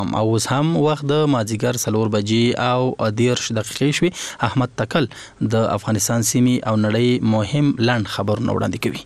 او اوس هم وخت د مازیګر 4 بجې او 10 دقیقې شوي. احمد تکل د افغانستان سیمې او نړۍ مهم لنډ خبرونه وړاندې کوي.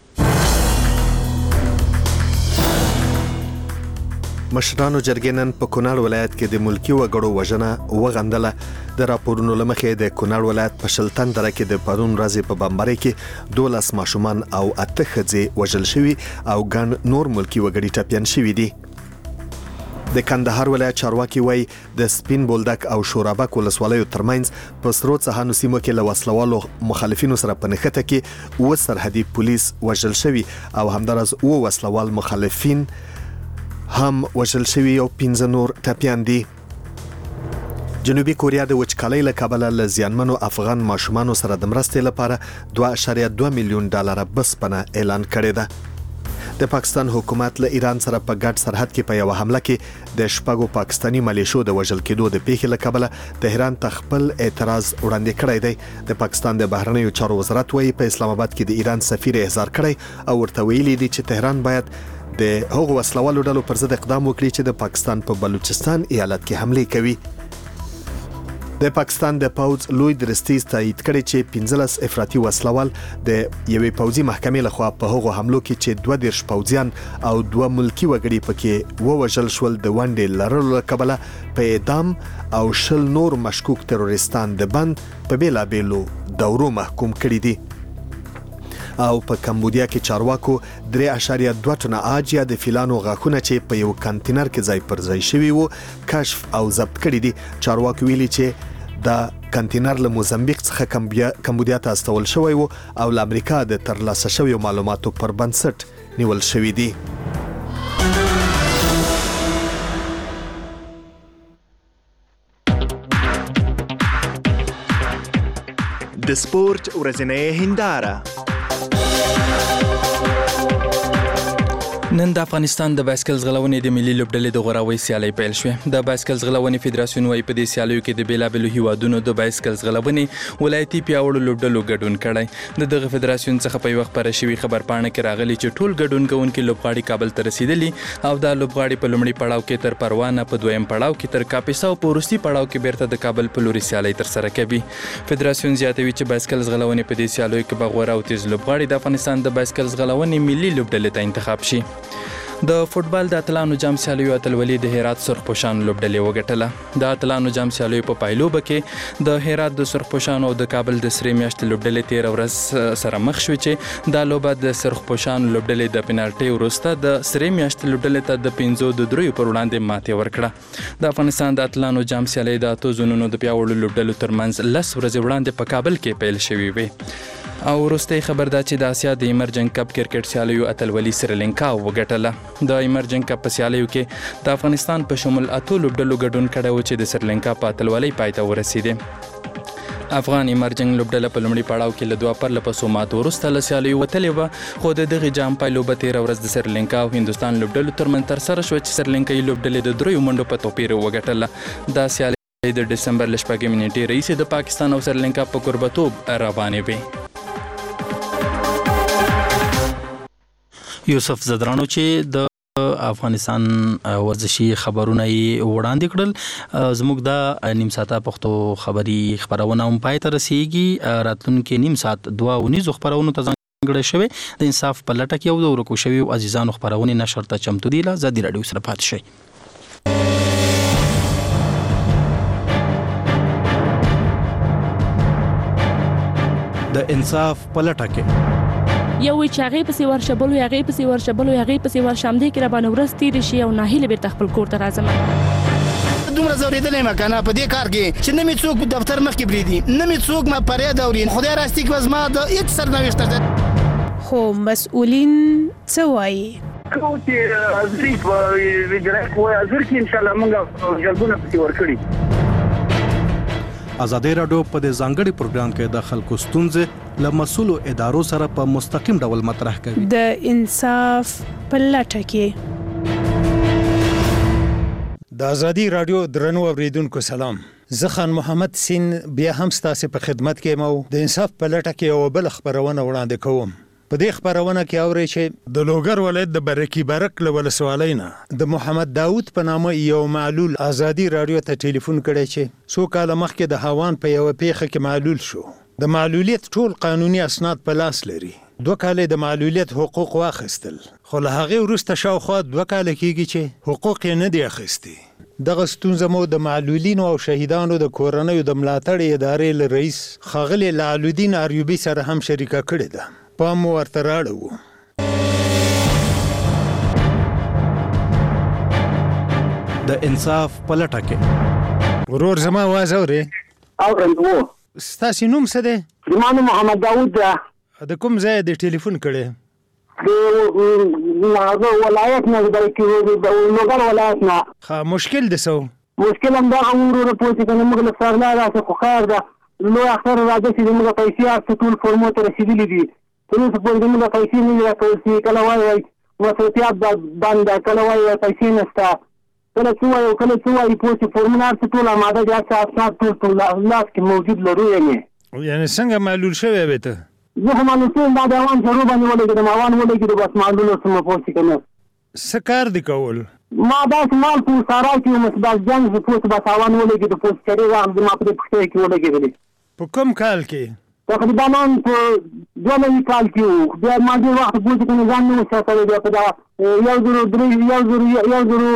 مشرانو جرګې نن په کونړ ولایت کې د ملکی وګړو وژنه وغندله. د راپورونو له مخې د کونړ ولایت په شلتن دره کې د پرون ورځې په بمبارۍ کې 12 ماشومان او 8 ښځې وژل شوي او ګڼ نور ملکی وګړي ټپیان شوي دي. د کندهار ولایت چارواکي وایي د سپین بولدک او شورابک ولسوالیو ترمنځ په سرو څهانو سیمو کې له وسلوالو مخالفینو سره په نښته کې 9 سرحدي پولیس وژل شوي او همدارس 9 وسلوال مخالفین هم وژل شوي او 15 نور ټپیان دي. جنوبي کوریا د وچکالۍ له کبله له زیانمنو افغان ماشومانو سره د مرستې لپاره $2.2 میلیون بسپنه اعلان کړې ده. د پاکستان حکومت له ایران سره په ګډ سرحد کې په یو حمله کې د شپږو پاکستانی ملیشو د وژل کېدو د پیښې له کبله تهران ته خپل اعتراض وړاندې کړی دی. د پاکستان د بهرنیو چارو وزارت وایي په اسلام آباد کې د ایران سفیر احضار کړی او ورته ویلي دي چې تهران باید د هغو وسلوالو ډلو پر ضد اقدام وکړي چې د پاکستان په بلوچستان ایالت کې حمله کوي. د پاکستان د پوځ لوی درستیز تایید کړی چې 15 افراطي وسلوال د یوې پوځي محکمې لخوا په هغو حملو کې چې 22 پوځیان او 2 ملکی وګړي پکې ووژل شول د ونډې لرلو کبله په اعدام او 20 نور مشکوک تروریستان د بند په بیلابیلو دورو محکوم کړي دي. او په کمبودیا کې چارواکو 3.2 ټنه عاج یا د فیلانو غاښونه چې په یو کانټینر کې ځای پر ځای شوي وو کشف او ضبط کړي دي. چارواکو ویلي چې دا کانټینر له موزمبیق څخه کمبودیا ته استول شوی وو او له امریکا د ترلاسه شویو معلوماتو پر بنسټ نیول شوی دی. د سپورت ورځنۍ هنداره. نن د افغانستان د بایسکل ځغلونې د ملي لوبډلې د غوراوي سیالۍ پیل شوې. د بایسکل ځغلونې فدراسیون وايي په دې سیالیو کې د بیلابېلو هیوادونو د بایسکل ځغلونې ولایتي پیاوړو لوبډلو ګډون کړی. د دغه فدراسیون څخه په وخت پر شوی خبرپاڼه کې راغلی چې ټول ګډون کوونکي لوبغاړي کابل ته رسیدلي او دا لوبغاړي په لومړي پړاو کې تر پروانه، په دویم پړاو کې تر کاپیسا او په وروستي پړاو کې بیرته د کابل په لوري سیالۍ تر سره کوي. فدراسیون زیاتوي چې بایسکل ځغلونې په دې سیالیو کې به غوره او تیز لوبغاړي د افغانستان د بایسکل ځغلونې ملي لوبډلې ته انتخاب شي. د فوتبال د اتلانو جام سیالیو اتلولي د هرات سرخپوشان لوبډلې وګټله. د اتلانو جام سیالیو په پایلوبه کې د هرات د سرخپوشان او د کابل د سرې میاشتې لوبډلې 13 ورځ سره مخ شوې چې دا لوبه د سرخپوشان لوبډلې د پنالټي وروسته د سرې میاشتې لوبډلې ته د 5-3 پر وړاندې ماتې ورکړه. د افغانستان د اتلانو جام سیالۍ د 8 زونونو د پیاوړو لوبډلو ترمنځ 10 ورځې وړاندې په کابل کې پیل شوې وې. او وروستي خبر دا چې د آسیا د ایمرجنګ کپ کرکټ سیالیو اتلولي سریلانکا وګټله. د ایمرجنګ کپ په سیالیو کې د افغانستان په شمول 8 لوبډلو ګډون کړی و چې د سریلانکا په اتلولۍ پای ته ورسېدې. افغان ایمرجنګ لوبډله په لومړي پړاو کې له 2 پرلپسو ماتو وروسته له سیالیو وتلې وه، خو د دغې جام پایلوبه 13 ورځ د سریلانکا او هندوستان لوبډلو ترمنځ ترسره شوه چې سریلانکایي لوبډلې د 3 منډو په توپیر وګټله. دا سیالۍ د ډسمبر ل 4 نیټې راهیسې د پاکستان او سریلانکا په کوربتوب روانې وې. یوسف زدرانو چې د افغانستان ورزشي خبرونه یې وړاندې کړل. زموږ د نیم ساعته پښتو خبري خبرونه هم پای ته رسیږي. راتلونکي نیم ساعت 2 خبرونو ته ځانګړی شوی د انصاف په لټه کې او د ورکو شویو عزیزانو خبرونه نشر ته چمتو دي. له ازادي راډیو سره پاتې شئ. د انصاف په لټه کې یو وی چې هغه پسې ورشبلو هغه پسې ورشبلو هغه پسې ورشم دې کې را باندې ورس تیر شي او ناهیله به خپل کور ته راځم. دومره زوریدلې مکانه په دې کار کې چې نه می څوک دفتر مخ کې بریدي، نه می څوک ما پرې دوري. خدای راستي کې وزما د هیڅ سرنوشت ده. خو مسؤلین څه وایي؟ کوم چې ازري په ویډرک وای ازر کې ان شاء الله موږ جلبونه پسې ورکړي. ازادي راډیو په دې ځانګړي پروګرام کې د خلکو ستونزې له مسؤلو ادارو سره په مستقیم ډول مطرح کوي. د انصاف په لټه کې. د ازادي راډیو درنو اوریدونکو سلام. زه خان محمد سین بیا هم ستاسو په خدمت کې مو د انصاف په لټه کې یو بل خبرونه وړاندې کوم. په دې خبرونه کې اوري چې د لوګر ولایت د برکی برک له ولسوالۍ نه د محمد داوود په نامه یو معلول ازادي رادیو ته ټلیفون کړی چې څو کال مخکې د هاوان په یو پیښه کې معلول شو. د معلولیت ټول قانوني اسناد په لاس لري. 2 کال د معلولیت حقوق واخیستل، خو له هغه وروسته شاوخوا 2 کال کېږي چې حقوق یې نه دي اخیستي. دغه ستونزه مو د معلولینو او شهیدانو د کورنیو د ملاتړ ادارې له رئیس ښاغلي لعلالدین ایوبي سره هم شریکه کړې ده. پام ورته راړو. د انصاف پلټه کې ورور زما आवाज اوري؟ اورم وو. ستاسو نوم څه دی؟ زما نوم محمد داوود ده. د کوم ځای د ټلیفون کړی؟ د ولایت نه د لوګر ولایت نه. ها مشکل دی سو؟ مشکل هم دا ورور پوهې کنه موږ له سرلا راځه خو خیر ده. لو اخر راځي چې موږ پیسې ټول فورمو ته رسیدلې دي. تاسو په دې موږ پیسې نه راکوي. کله وایي وسوتیات باندې کله وایي پیسې نشته. کله څو وایي پوهې فورمونه ټول آماده دي چې اساس ټول لاس کې موجود لري. یعنی څنګه معلول شوی به ته؟ زه هم معلول دا د اوان شروع باندې ولګم اوان ولګم بس معلول سم پوهې کنه. څه کار دی کول؟ ما داس مال کو سارا کې مسباق جنگ پوهې بس اوان ولګم د پوهې کړي راځم د ما په پښتو کې ولګم. په کوم کال کې؟ تقریبا نن په 2 کال کې بیا ما دې وخت پوهې کنه ځان نو ساتل دی په دا یو زرو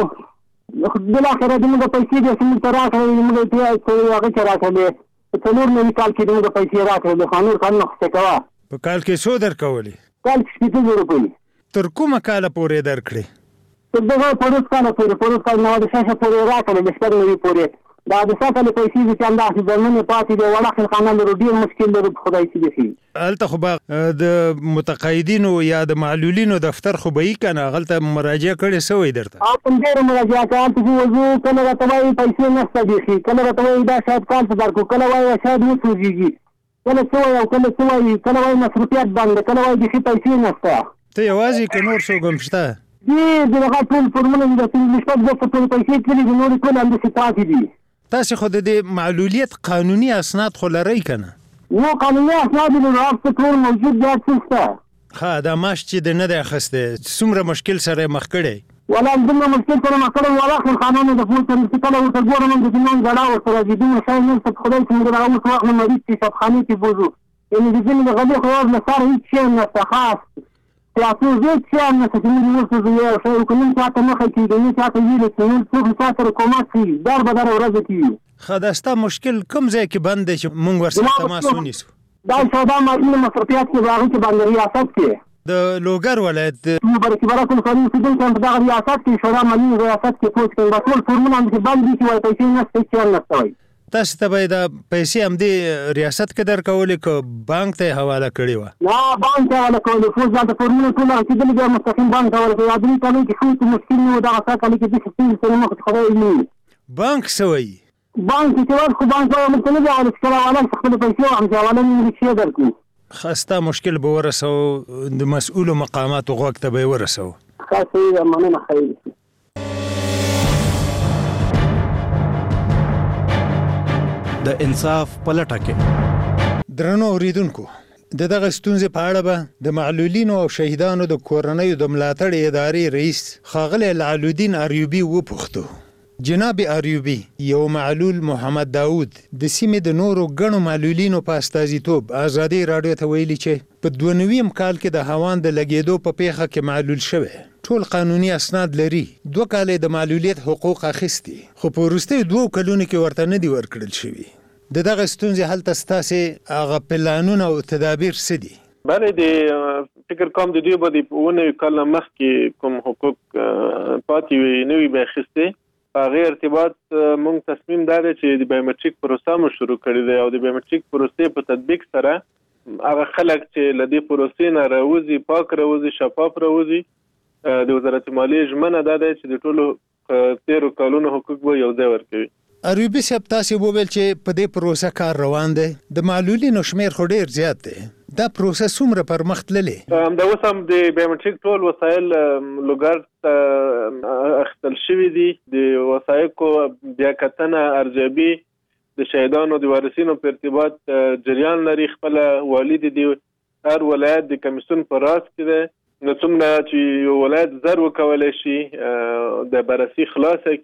بلا خره د موږ پیسې د سم تر راکړې موږ ته هغه چر راکړې. په 4 کال کې موږ پیسې راکړې خانور خان نو څه کوا. په کال کې څو درکولې؟ کال کې 200 روپۍ. تر کومه کال پورې درکړې؟ تر دغه پروس کال پورې نو د شاشه پورې راکړې د شپږ نوي پورې. دا د ساتل پیسې چې انداسې درنه پاتې دی وړه خلخانه له ډیر مشکل لري خدای دې شي. الته خو د متقاعدینو یا د معلولینو دفتر خو به یې کنه غلطه مراجعه کړې سوې درته؟ کوم ډیر مراجعه کړم چې وځو کله راته وایي پیسې نشته دي کله راته وایي دا شاید کال څه درکو کله وایي شاید نه سوځيږي کله څه او کله څه وایي کله وایي مصروفیت باندې کله وایي د پیسې نشته. ته یوازې که نور څوک هم شته؟ دغه ټول فورمونه د نسبت د ټول پیسې کړي د نور ټول انداسې پاتې دي. تاسو خو د معلولیت قانوني اسناد خو لرئ کنه؟ نو قانوني اسناد له ټول موجود دي څه؟ ها دا ماش چې د نه د اخسته څومره مشکل سره مخ کړي؟ ولا دغه مشکل سره مخ کړي ولا خل قانون د فوت چې کله ورته ګورم د جنون غړا او سره دي نو شای نن څه خدای چې موږ راو څو وخت مریض چې صفخاني کې بوزو یعنی د دې د غلي خو نه سره هیڅ شي نه خاص تاسو زه چې نه څه موږ ورته یو شی کوم څه مخه کې د نه څه ویل چې نو څو ساعت کومات شي در بدر ورځ کې خداسته مشکل کوم ځای کې بند دي چې موږ ورسره تماس ونیسو؟ دا ساده مالی مصرفیات کې راغلي چې باندې ریاست کې د لوګر ولایت برکې برکې خالي چې د دغه ریاست کې شورا مالی ریاست کې پوښتنه کوي دا ټول فورمونه چې باندې چې وایي پیسې نه څه نه کوي. تاسو ته به دا پیسې هم د ریاست کې درکولې که بانک ته حواله کړې وه؟ نه بانک ته حواله کولې خو دا د فورمونه ټول رسېدلي بیا مستقیم بانک ته حواله کوي. عادي کالي کې څه مشکل نه و دغه څه کالي کې د سره مخ خبرې نه. بانک څه وایي؟ بانک چې خو بانک وايي موږ نه حواله کړو حواله خپل پیسې هم حواله نه شي درکو. خسته مشکل به ورسو د مسؤل مقامات غوږ ته به ورسو. خاصه مننه خیر. د انصاف پلټه کې درنو اوریدونکو د دغه ستونزې په اړه به د معلولینو او شهیدانو د کورنیو د ملاتړ ادارې رئیس ښاغلی لعلالدین ایوبي وپوښتو. جناب ایوبي یو معلول محمد داوود د سیمې د نورو ګڼو معلولینو په استازیتوب ازادي رادیو ته ویلي چې په 92 کال کې د هاوان د لګېدو په پیښه کې معلول شوی ټول قانوني اسناد لري 2 کال د معلولیت حقوق اخیستي خو په وروستیو 2 کلونو کې ورته نه دي ورکړل شوي. دغه ستونزې هلته ستاسې هغه پلانونه او تدابیر څه دي؟ بله د فکر کوم د دوی به د 9 کال مخکې کوم حقوق پاتې وي نه وي به اخیستي. په هغې ارتباط موږ تصمیم دا دی چې د بایومټریک پروسه مو شروع کړې دی او د بایومټریک پروسې په تطبیق سره هغه خلک چې له دې پروسې نه راوځي پاک راوځي شفاف راوځي د وزارت مالیې ژمنه دا ده چې د ټولو 13 کالونو حقوق به یو ځای ورکوي. ایوبي صاحب تاسو وویل چې په دې پروسه کار روان دی د معلولینو شمیر خو ډیر زیات دی دا پروسه څومره پرمخ تللی؟ دا اوس هم د بایومټریک ټول وسایل لوګر اخیستل شوي دي د وثایقو بیا کتنه ارزیابي د شهیدانو د وارثینو په ارتباط جریان لري. خپله والد دي هر ولایت د کمیسیون په راس کې دی. نو څومره چې یو ولایت زر وکولی شي د بررسي خلاصه